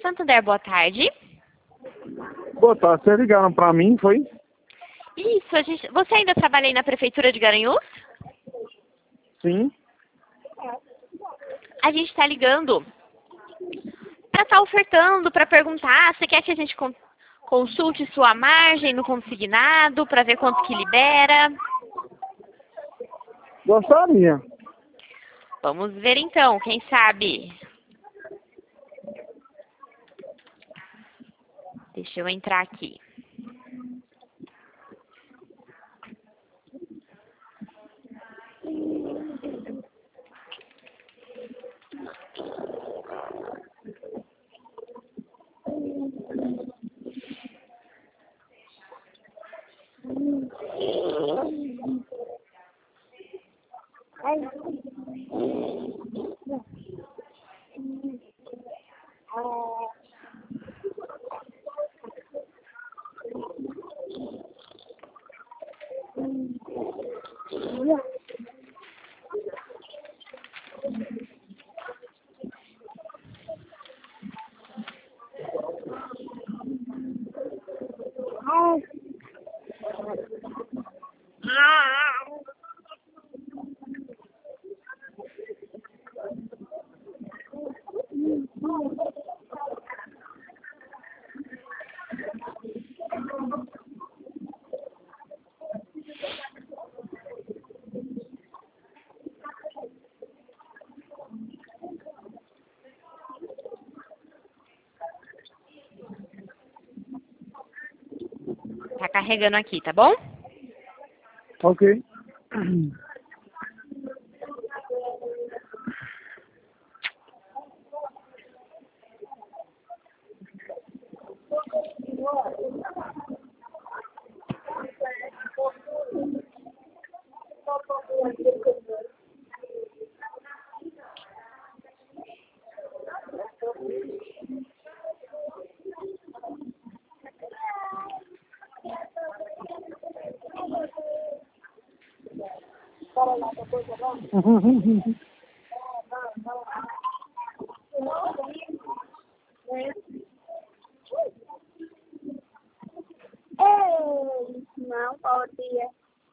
Santander, boa tarde. Boa tarde, vocês ligaram pra mim, foi? Isso, você ainda trabalha aí na Prefeitura de Garanhuns? Sim. A gente está ligando para estar ofertando, para perguntar, você quer que a gente consulte sua margem no consignado, para ver quanto que libera? Gostaria. Vamos ver então, quem sabe? Deixa eu entrar aqui. Tá carregando aqui, tá bom? Ok. Não pode.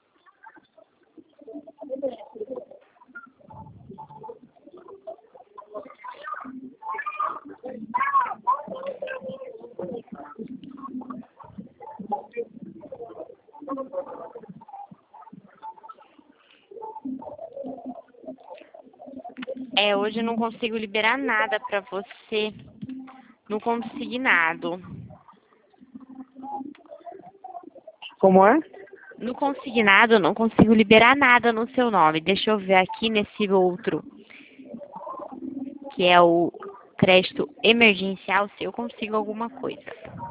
Hoje eu não consigo liberar nada para você no consignado. Como é? No consignado eu não consigo liberar nada no seu nome. Deixa eu ver aqui nesse outro, que é o crédito emergencial, se eu consigo alguma coisa.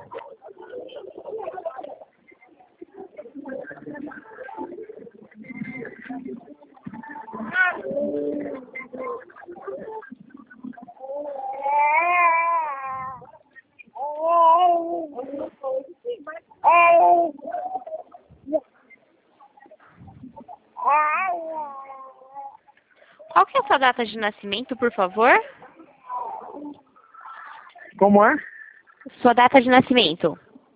Qual que é a sua data de nascimento, por favor? Como é? Sua data de nascimento.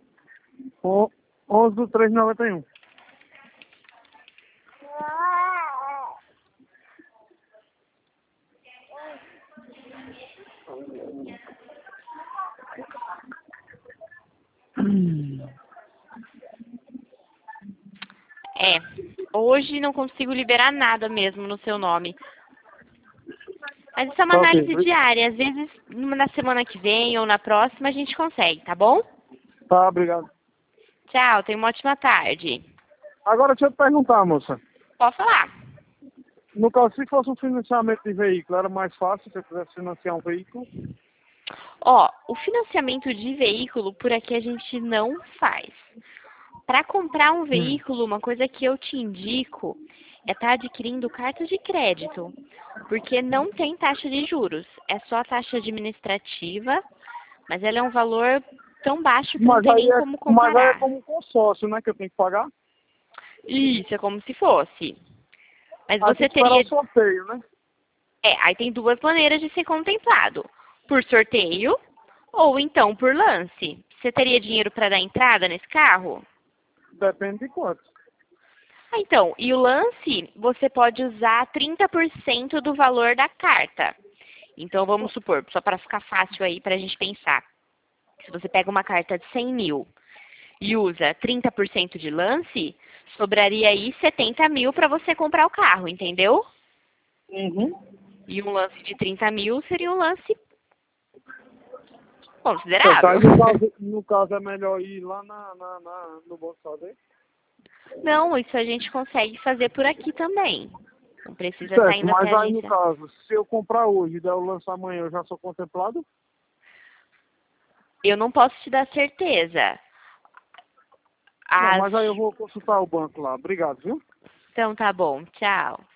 11/3/91. Hoje não consigo liberar nada mesmo no seu nome. Mas isso é uma Ok. análise diária. Às vezes, na semana que vem ou na próxima, a gente consegue, tá bom? Tá, obrigado. Tchau, tenha uma ótima tarde. Agora deixa eu te perguntar, moça. Pode falar. No caso, se fosse um financiamento de veículo, era mais fácil se eu quisesse financiar um veículo? O financiamento de veículo, por aqui a gente não faz. Para comprar um veículo, uma coisa que eu te indico é estar adquirindo carta de crédito, porque não tem taxa de juros, é só a taxa administrativa, mas ela é um valor tão baixo que não tem nem como Mas aí é comparar. como um consórcio, né, que eu tenho que pagar? Isso, é como se fosse. Mas Aí você tem que esperar teria... o sorteio, né? Aí tem duas maneiras de ser contemplado. Por sorteio Ou então por lance. Você teria dinheiro para dar entrada nesse carro? Depende de quanto. Ah, então, e o lance, você pode usar 30% do valor da carta. Então, vamos supor, só para ficar fácil aí para a gente pensar. Se você pega uma carta de 100 mil e usa 30% de lance, sobraria aí 70 mil para você comprar o carro, entendeu? Uhum. E um lance de 30 mil seria um lance Então, considerável. no caso é melhor ir lá no Banco Saber? Não, isso a gente consegue fazer por aqui também. Não precisa estar Certo, indo mas até a aí no agência. caso, se eu comprar hoje e der o lance amanhã, eu já sou contemplado? Eu não posso te dar certeza. Não, As... mas aí eu vou consultar o banco lá. Obrigado, viu? Então tá bom, tchau.